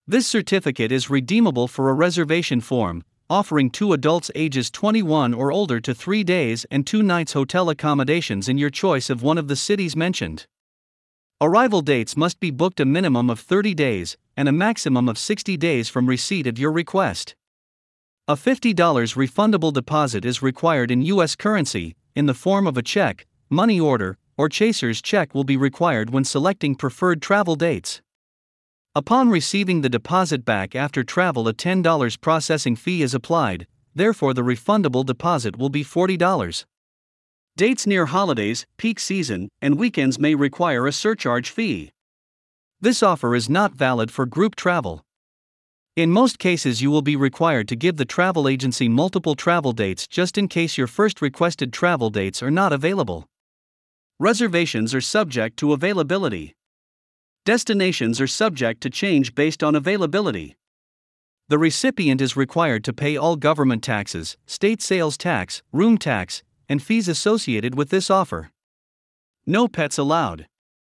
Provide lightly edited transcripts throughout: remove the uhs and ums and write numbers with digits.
This certificate is redeemable for a reservation form, offering 2 adults ages 21 or older to 3 days and 2 nights hotel accommodations in your choice of one of the cities mentioned. Arrival dates must be booked a minimum of 30 days and a maximum of 60 days from receipt of your request. A $50 refundable deposit is required in U.S. currency, in the form of a check, money order, or chaser's check will be required when selecting preferred travel dates. Upon receiving the deposit back after travel, a $10 processing fee is applied, therefore the refundable deposit will be $40. Dates near holidays, peak season, and weekends may require a surcharge fee. This offer is not valid for group travel. In most cases, you will be required to give the travel agency multiple travel dates just in case your first requested travel dates are not available. Reservations are subject to availability. Destinations are subject to change based on availability. The recipient is required to pay all government taxes, state sales tax, room tax, and fees associated with this offer. No pets allowed.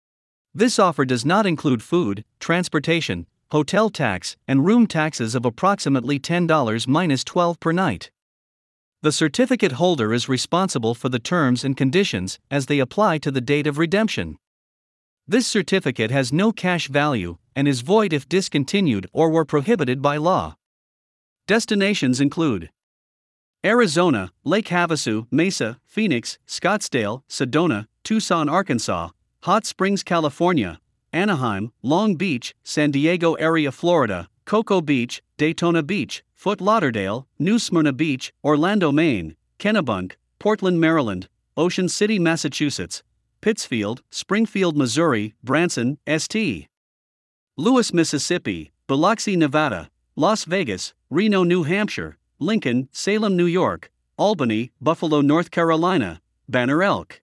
This offer does not include food, transportation, hotel tax, and room taxes of approximately $10 minus $12 per night. The certificate holder is responsible for the terms and conditions as they apply to the date of redemption. This certificate has no cash value and is void if discontinued or were prohibited by law. Destinations include Arizona, Lake Havasu, Mesa, Phoenix, Scottsdale, Sedona, Tucson, Arkansas, Hot Springs, California, Anaheim, Long Beach, San Diego area, Florida, Cocoa Beach, Daytona Beach, Fort Lauderdale, New Smyrna Beach, Orlando, Maine, Kennebunk, Portland, Maryland, Ocean City, Massachusetts, Pittsfield, Springfield, Missouri, Branson, St. Louis, Mississippi, Biloxi, Nevada, Las Vegas, Reno, New Hampshire, Lincoln, Salem, New York, Albany, Buffalo, North Carolina, Banner Elk,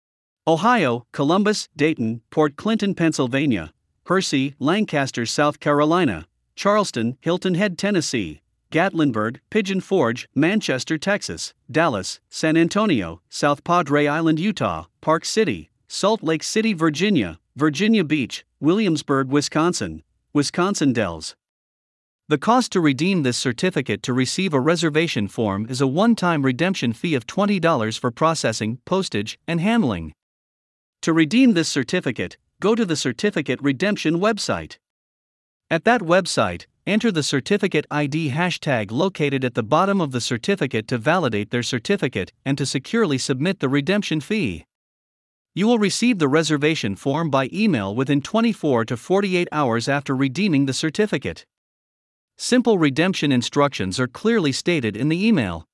Ohio, Columbus, Dayton, Port Clinton, Pennsylvania, Hershey, Lancaster, South Carolina, Charleston, Hilton Head, Tennessee, Gatlinburg, Pigeon Forge, Manchester, Texas, Dallas, San Antonio, South Padre Island, Utah, Park City, Salt Lake City, Virginia, Virginia Beach, Williamsburg, Wisconsin, Wisconsin Dells. The cost to redeem this certificate to receive a reservation form is a one-time redemption fee of $20 for processing, postage, and handling. To redeem this certificate, go to the certificate redemption website. At that website, enter the certificate ID hashtag located at the bottom of the certificate to validate their certificate and to securely submit the redemption fee. You will receive the reservation form by email within 24 to 48 hours after redeeming the certificate. Simple redemption instructions are clearly stated in the email.